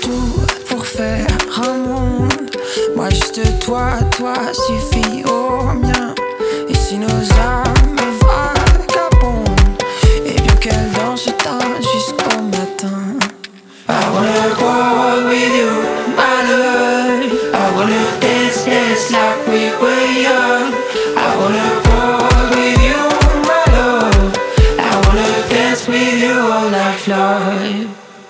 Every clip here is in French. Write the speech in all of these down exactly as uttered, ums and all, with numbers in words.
tout pour faire un monde. Moi juste toi, toi suffit au mien. Et si nos âmes vagabondent, et bien qu'elles dansent tard jusqu'au matin. I wanna go with you, my love. I wanna dance, dance like we were young. I wanna go with you, my love. I wanna dance with you all night long.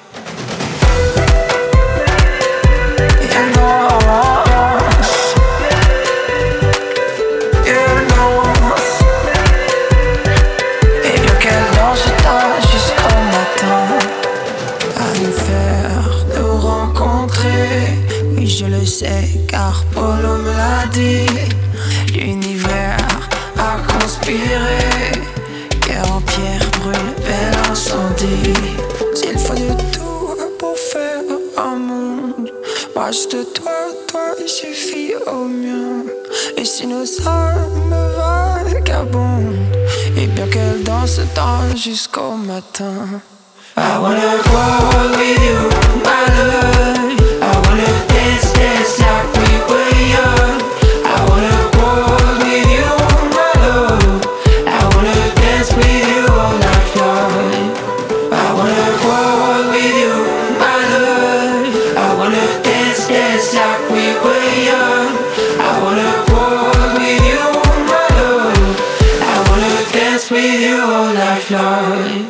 Oui, je le sais, car Polo me l'a dit. L'univers a conspiré. Cœur en pierre brûle, bel incendie. S'il faut de tout pour faire un monde, moi juste toi, toi, il suffit au mien. Et si nos âmes vagabondent, et bien qu'elles dansent dans jusqu'au matin. I wanna go with you, my love. I wanna dance, dance like we were young. I wanna go with you, my love. I wanna dance with you all night long. I wanna go with you, my love. I wanna dance, dance like we were young. I wanna go with you, my love. I wanna dance with you all night long.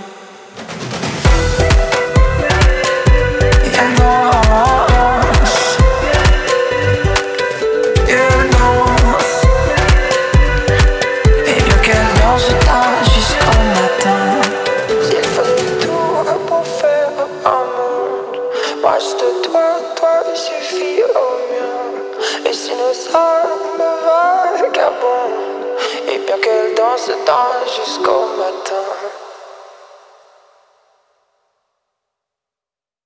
Moi juste toi, toi il suffit au mien. Et si nos âmes vagabondent, et bien qu'elles dansent dans jusqu'au matin.